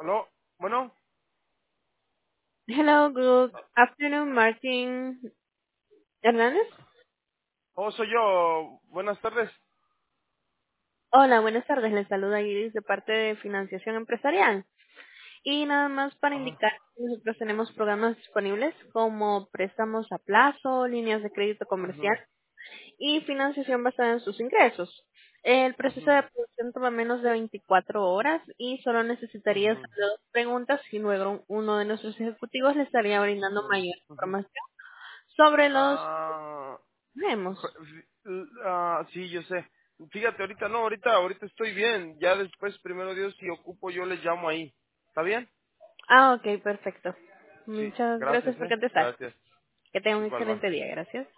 ¿Aló? Bueno, Hello, good afternoon, Martín Hernández. soy yo. Buenas tardes. Hola, buenas tardes. Les saluda Iris de parte de Financiación Empresarial. Y nada más para Ajá. indicar que nosotros tenemos programas disponibles como préstamos a plazo, líneas de crédito comercial Ujú, y financiación basada en sus ingresos. El proceso ujú, de aprobación toma menos de 24 horas y solo necesitaría hacer ujú, dos preguntas y luego uno de nuestros ejecutivos le estaría brindando ujú, mayor ujú. información sobre los Ah, demos. sí, yo sé. Fíjate, ahorita no, ahorita estoy bien. Ya después, primero Dios, si ocupo, yo les llamo ahí. ¿Está bien? Ah, ok, perfecto. Sí, Muchas gracias gracias, por contestar. gracias. Que tenga un Igual va. excelente día. Gracias.